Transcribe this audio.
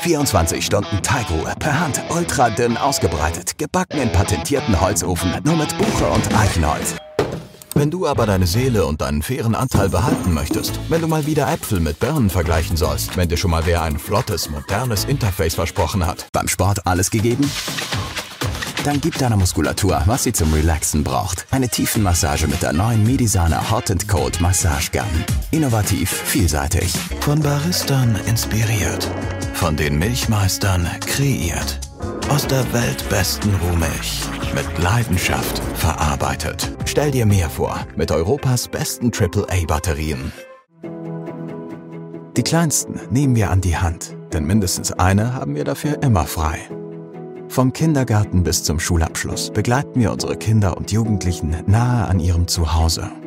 24 Stunden Teigruhe, per Hand, ultra dünn ausgebreitet, gebacken in patentierten Holzofen, nur mit Buche und Eichenholz. Wenn du aber deine Seele und deinen fairen Anteil behalten möchtest, wenn du mal wieder Äpfel mit Birnen vergleichen sollst, wenn dir schon mal wer ein flottes, modernes Interface versprochen hat, beim Sport alles gegeben? Dann gib deiner Muskulatur, was sie zum Relaxen braucht. Eine Tiefenmassage mit der neuen Medisana Hot & Cold Massage Gun. Innovativ, vielseitig. Von Baristern inspiriert. Von den Milchmeistern kreiert. Aus der weltbesten Rohmilch. Mit Leidenschaft verarbeitet. Stell dir mehr vor, mit Europas besten AAA-Batterien. Die kleinsten nehmen wir an die Hand, denn mindestens eine haben wir dafür immer frei. Vom Kindergarten bis zum Schulabschluss begleiten wir unsere Kinder und Jugendlichen nahe an ihrem Zuhause.